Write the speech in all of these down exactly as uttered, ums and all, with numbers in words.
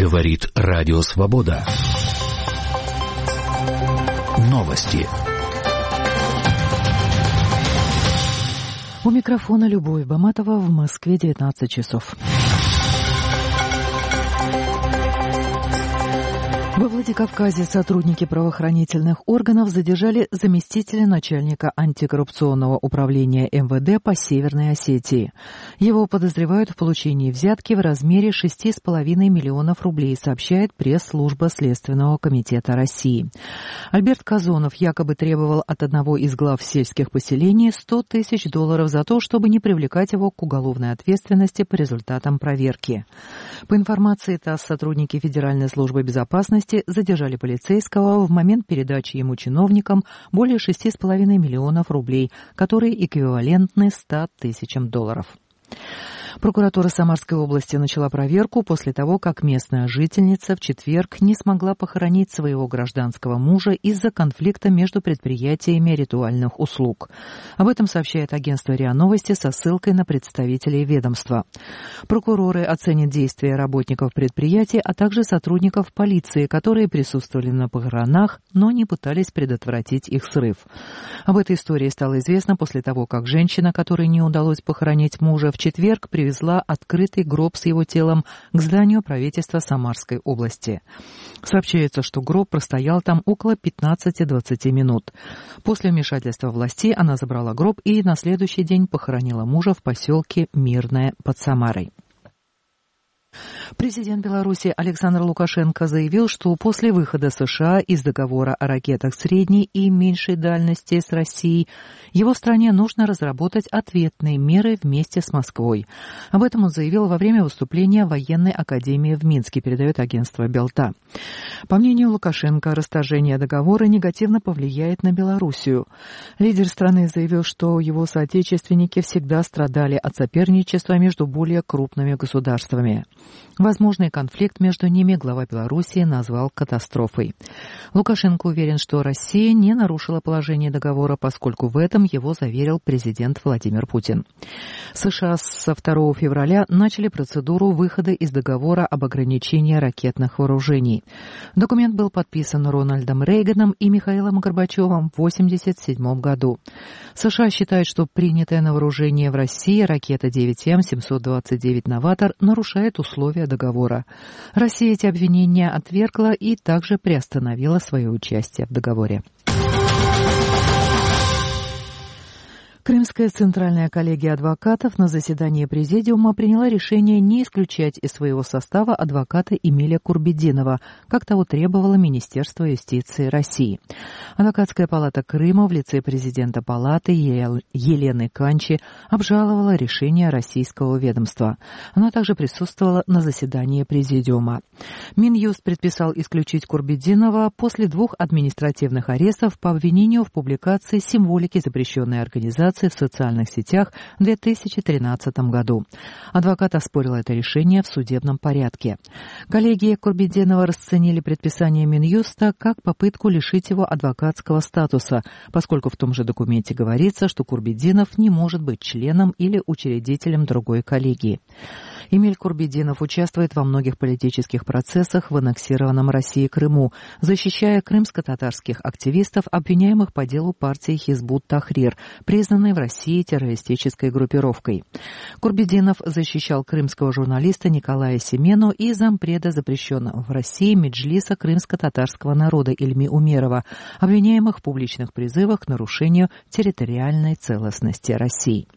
Говорит Радио Свобода. Новости. У микрофона Любовь Баматова, в Москве девятнадцать часов. Во Владикавказе сотрудники правоохранительных органов задержали заместителя начальника антикоррупционного управления эм вэ дэ по Северной Осетии. Его подозревают в получении взятки в размере шесть с половиной миллионов рублей, сообщает пресс-служба Следственного комитета России. Альберт Казонов якобы требовал от одного из глав сельских поселений сто тысяч долларов за то, чтобы не привлекать его к уголовной ответственности по результатам проверки. По информации ТАСС, сотрудники Федеральной службы безопасности задержали полицейского в момент передачи ему чиновникам более шесть с половиной миллионов рублей, которые эквивалентны ста тысячам долларов. Прокуратура Самарской области начала проверку после того, как местная жительница в четверг не смогла похоронить своего гражданского мужа из-за конфликта между предприятиями ритуальных услуг. Об этом сообщает агентство РИА Новости со ссылкой на представителей ведомства. Прокуроры оценят действия работников предприятий, а также сотрудников полиции, которые присутствовали на похоронах, но не пытались предотвратить их срыв. Об этой истории стало известно после того, как женщина, которой не удалось похоронить мужа, в четверг привезла Привезла открытый гроб с его телом к зданию правительства Самарской области. Сообщается, что гроб простоял там около пятнадцати-двадцати минут. После вмешательства властей она забрала гроб и на следующий день похоронила мужа в поселке Мирное под Самарой. Президент Беларуси Александр Лукашенко заявил, что после выхода США из договора о ракетах средней и меньшей дальности с Россией его стране нужно разработать ответные меры вместе с Москвой. Об этом он заявил во время выступления в военной академии в Минске, передает агентство Белта. По мнению Лукашенко, расторжение договора негативно повлияет на Белоруссию. Лидер страны заявил, что его соотечественники всегда страдали от соперничества между более крупными государствами. Возможный конфликт между ними глава Белоруссии назвал катастрофой. Лукашенко уверен, что Россия не нарушила положение договора, поскольку в этом его заверил президент Владимир Путин. США со второго февраля начали процедуру выхода из договора об ограничении ракетных вооружений. Документ был подписан Рональдом Рейганом и Михаилом Горбачевым в восемьдесят седьмом году. США считают, что принятая на вооружение в России ракета девять эм семьсот двадцать девять «Новатор» нарушает условия договора. Россия эти обвинения отвергла и также приостановила свое участие в договоре. Крымская центральная коллегия адвокатов на заседании президиума приняла решение не исключать из своего состава адвоката Эмиля Курбетдинова, как того требовало Министерство юстиции России. Адвокатская палата Крыма в лице президента палаты Елены Канчи обжаловала решение российского ведомства. Она также присутствовала на заседании президиума. Минюст предписал исключить Курбетдинова после двух административных арестов по обвинению в публикации символики запрещенной организации в социальных сетях в две тысячи тринадцатом году. Адвокат оспорил это решение в судебном порядке. Коллеги Курбетдинова расценили предписание Минюста как попытку лишить его адвокатского статуса, поскольку в том же документе говорится, что Курбетдинов не может быть членом или учредителем другой коллегии. Эмиль Курбетдинов участвует во многих политических процессах в аннексированном России Крыму, защищая крымско-татарских активистов, обвиняемых по делу партии Хизбут-Тахрир, признанной в России террористической группировкой. Курбетдинов защищал крымского журналиста Николая Семену и зампреда запрещенного в России Меджлиса крымско-татарского народа Ильми Умерова, обвиняемых в публичных призывах к нарушению территориальной целостности России.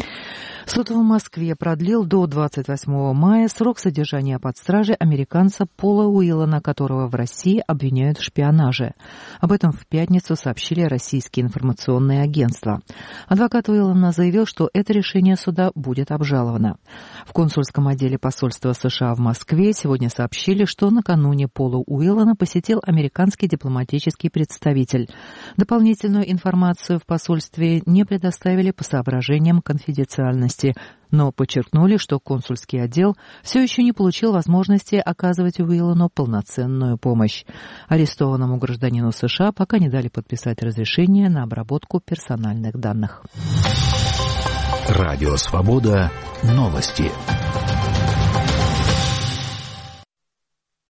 Суд в Москве продлил до двадцать восьмого мая срок содержания под стражей американца Пола Уиллана, которого в России обвиняют в шпионаже. Об этом в пятницу сообщили российские информационные агентства. Адвокат Уиллана заявил, что это решение суда будет обжаловано. В консульском отделе посольства США в Москве сегодня сообщили, что накануне Пола Уиллана посетил американский дипломатический представитель. Дополнительную информацию в посольстве не предоставили по соображениям конфиденциальности, но подчеркнули, что консульский отдел все еще не получил возможности оказывать Уиллану полноценную помощь. Арестованному гражданину США пока не дали подписать разрешение на обработку персональных данных. Радио Свобода. Новости.